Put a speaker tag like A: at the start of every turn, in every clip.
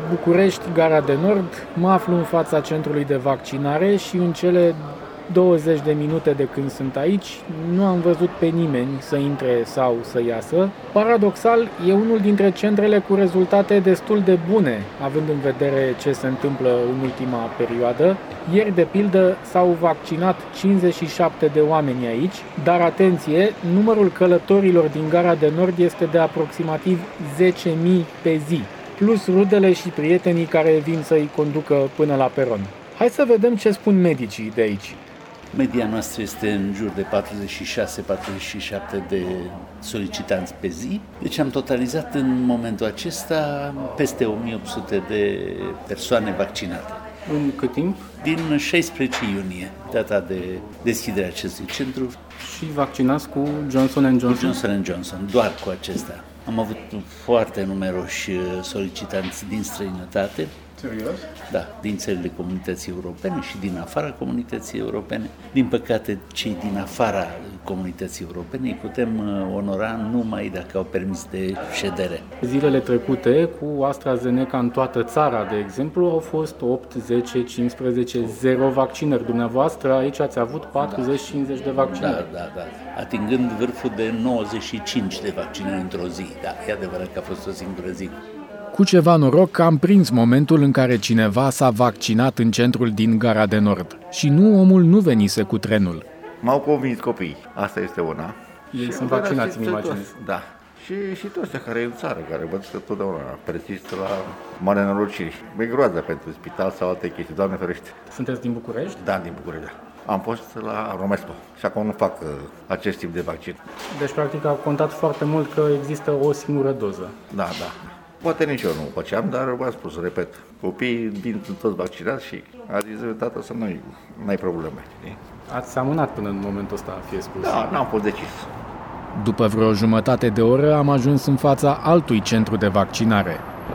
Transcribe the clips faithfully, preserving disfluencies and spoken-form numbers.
A: București, Gara de Nord. Mă aflu în fața centrului de vaccinare și în cele douăzeci de minute de când sunt aici nu am văzut pe nimeni să intre sau să iasă. Paradoxal, e unul dintre centrele cu rezultate destul de bune, având în vedere ce se întâmplă în ultima perioadă. Ieri, de pildă, s-au vaccinat cincizeci și șapte de oameni aici, dar atenție, numărul călătorilor din Gara de Nord este de aproximativ zece mii pe zi, plus rudele și prietenii care vin să-i conducă până la peron. Hai să vedem ce spun medicii de aici.
B: Media noastră este în jur de patruzeci și șase patruzeci și șapte de solicitanți pe zi. Deci am totalizat în momentul acesta peste o mie opt sute de persoane vaccinate.
A: În cât timp?
B: Din șaisprezece iunie, data de deschidere a acestui centru.
A: Și vaccinați cu Johnson and Johnson?
B: Cu Johnson and Johnson, doar cu acesta. Am avut foarte numeroși solicitanți din străinătate.
A: Serios?
B: Da, din țările comunității europene și din afara comunității europene. Din păcate, cei din afara comunității europene îi putem onora numai dacă au permis de ședere.
A: Zilele trecute, cu AstraZeneca în toată țara, de exemplu, au fost opt, zece, cincisprezece, zero vaccinări. Dumneavoastră aici ați avut patruzeci cincizeci de vaccinări.
B: Da, da, da. Atingând vârful de nouăzeci și cinci de vaccinări într-o zi. Da, e adevărat că a fost o singură zi.
A: Cu ceva noroc am prins momentul în care cineva s-a vaccinat în centrul din Gara de Nord. Și nu, omul nu venise cu trenul.
C: M-au convins copiii. Asta este una.
A: Ei sunt vaccinați, îmi imaginez.
C: Da. Și, și toți ăștia care e în țară, care văd că totdeauna persistă la mare nenorociri. E groază pentru spital sau alte chestii, Doamne ferește.
A: Sunteți din București?
C: Da, din București, da. Am fost la Romesco și acum nu fac uh, acest tip de vaccin.
A: Deci, practic, a contat foarte mult că există o singură doză.
C: Da, da. Poate nici eu nu o făceam, dar v-am spus, repet, copiii vin toți vaccinați și a zis, tată, să nu ai probleme. Știi?
A: Ați amânat până în momentul ăsta, fie spus.
C: Da, n-am fost decis.
A: După vreo jumătate de oră am ajuns în fața altui centru de vaccinare.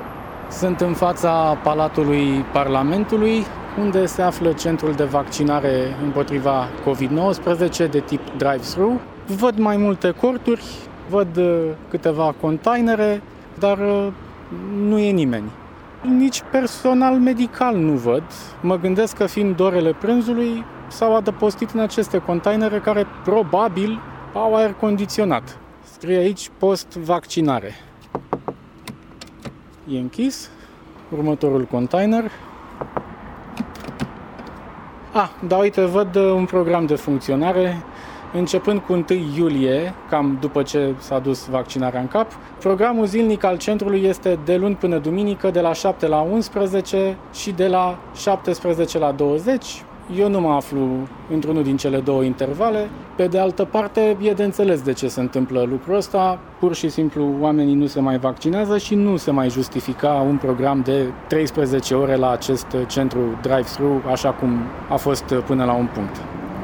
A: Sunt în fața Palatului Parlamentului, unde se află centrul de vaccinare împotriva covid nouăsprezece de tip drive-thru. Văd mai multe corturi, văd câteva containere, dar nu e nimeni. Nici personal medical nu văd. Mă gândesc că, fiind orele prânzului, s-au adăpostit în aceste containere care probabil au aer condiționat. Scrie aici post-vaccinare. E închis. Următorul container. Ah, da, uite, văd un program de funcționare. Începând cu întâi iulie, cam după ce s-a dus vaccinarea în cap, programul zilnic al centrului este de luni până duminică, de la șapte la unsprezece și de la șaptesprezece la douăzeci. Eu nu mă aflu într-unul din cele două intervale. Pe de altă parte, e de înțeles de ce se întâmplă lucrul ăsta. Pur și simplu, oamenii nu se mai vaccinează și nu se mai justifica un program de treisprezece ore la acest centru drive-thru, așa cum a fost până la un punct.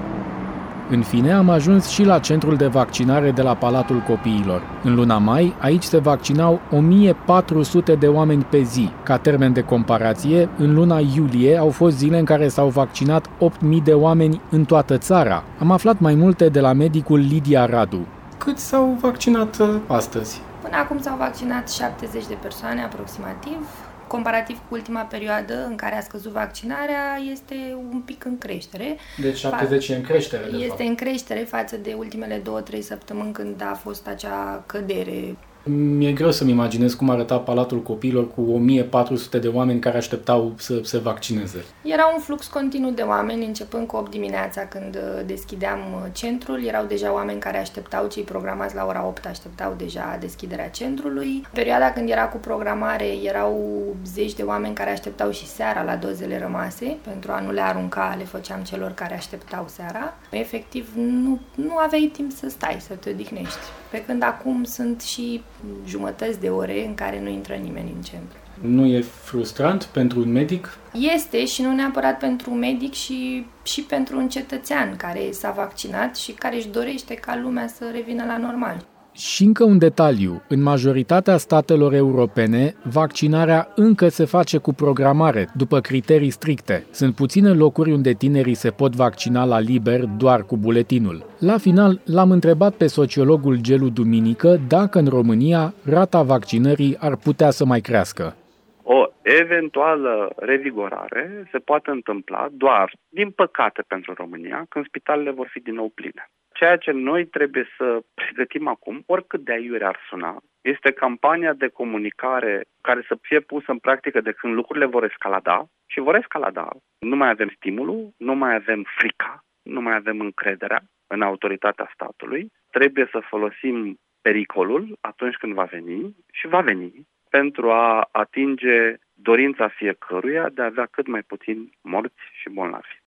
A: În fine, am ajuns și la centrul de vaccinare de la Palatul Copiilor. În luna mai, aici se vaccinau o mie patru sute de oameni pe zi. Ca termen de comparație, în luna iulie au fost zile în care s-au vaccinat opt mii de oameni în toată țara. Am aflat mai multe de la medicul Lidia Radu. Cât s-au vaccinat astăzi?
D: Până acum s-au vaccinat șaptezeci de persoane aproximativ. Comparativ cu ultima perioadă în care a scăzut vaccinarea, este un pic în creștere.
A: Deci șaptezeci e în creștere, de
D: Este
A: fapt.
D: în creștere față de ultimele două trei săptămâni când a fost acea cădere.
A: Mi-e greu să-mi imaginez cum arăta Palatul Copiilor cu o mie patru sute de oameni care așteptau să se vaccineze.
D: Era un flux continuu de oameni, începând cu opt dimineața când deschideam centrul. Erau deja oameni care așteptau, cei programați la ora opt așteptau deja deschiderea centrului. Perioada când era cu programare erau zeci de oameni care așteptau și seara la dozele rămase. Pentru a nu le arunca, le făceam celor care așteptau seara. Efectiv, nu, nu aveai timp să stai, să te odihnești. Pe când acum sunt și jumătăți de ore în care nu intră nimeni în centru.
A: Nu e frustrant pentru un medic?
D: Este, și nu neapărat pentru un medic, și, și pentru un cetățean care s-a vaccinat și care își dorește ca lumea să revină la normal.
A: Și încă un detaliu. În majoritatea statelor europene, vaccinarea încă se face cu programare, după criterii stricte. Sunt puține locuri unde tinerii se pot vaccina la liber doar cu buletinul. La final, l-am întrebat pe sociologul Gelu Duminică dacă în România rata vaccinării ar putea să mai crească.
E: O Eventuală revigorare se poate întâmpla doar, din păcate pentru România, când spitalele vor fi din nou pline. Ceea ce noi trebuie să pregătim acum, oricât de aiure ar suna, este campania de comunicare care să fie pusă în practică de când lucrurile vor escalada și vor escalada. Nu mai avem stimulul, nu mai avem frica, nu mai avem încrederea în autoritatea statului. Trebuie să folosim pericolul atunci când va veni și va veni pentru a atinge dorința fiecăruia de a avea cât mai puțin morți și bolnavi.